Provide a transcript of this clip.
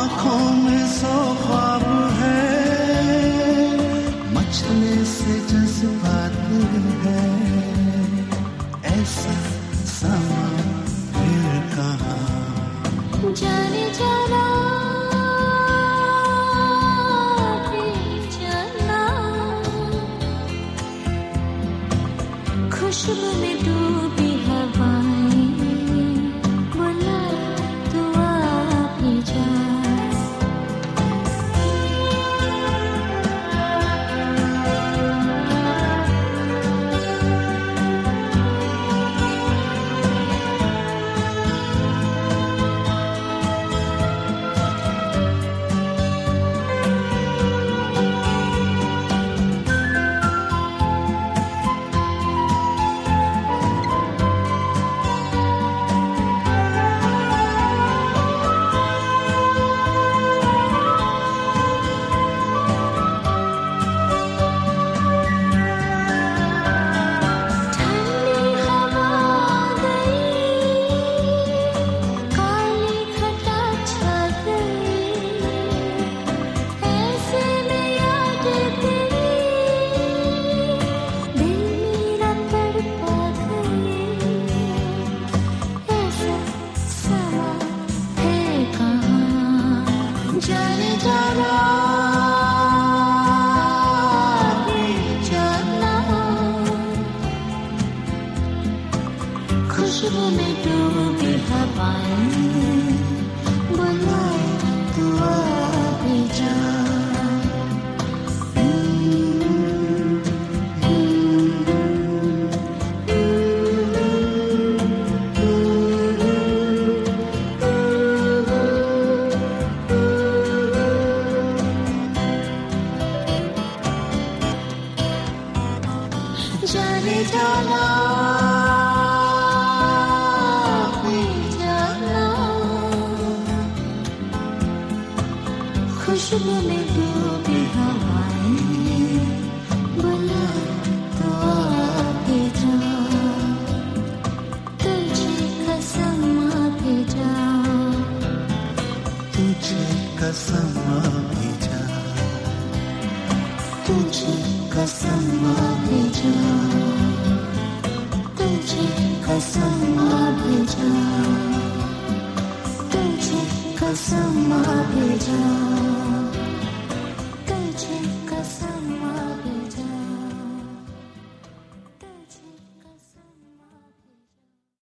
आँखों में सो ख्वाब है, मचले से जज्बात है, ऐसा समा फिर कहाँ जाने जाना फिर जाना, खुशबू में डूबी हवाएं बुलाए तू आ भी जा। जाने जाना फिर जाना, खुशबू में डूबी हवाएं बुलाए तू आ भी जा। जाने जाना फिर जाना, खुशबू में डूबी हवाएं बुलाए तो आ भी जा। तुझे कसम भी जा, तुझे कसम भी जा, तुझे कसम भी जा, तुझे कसम भी जा, तुझे कसम भी जा।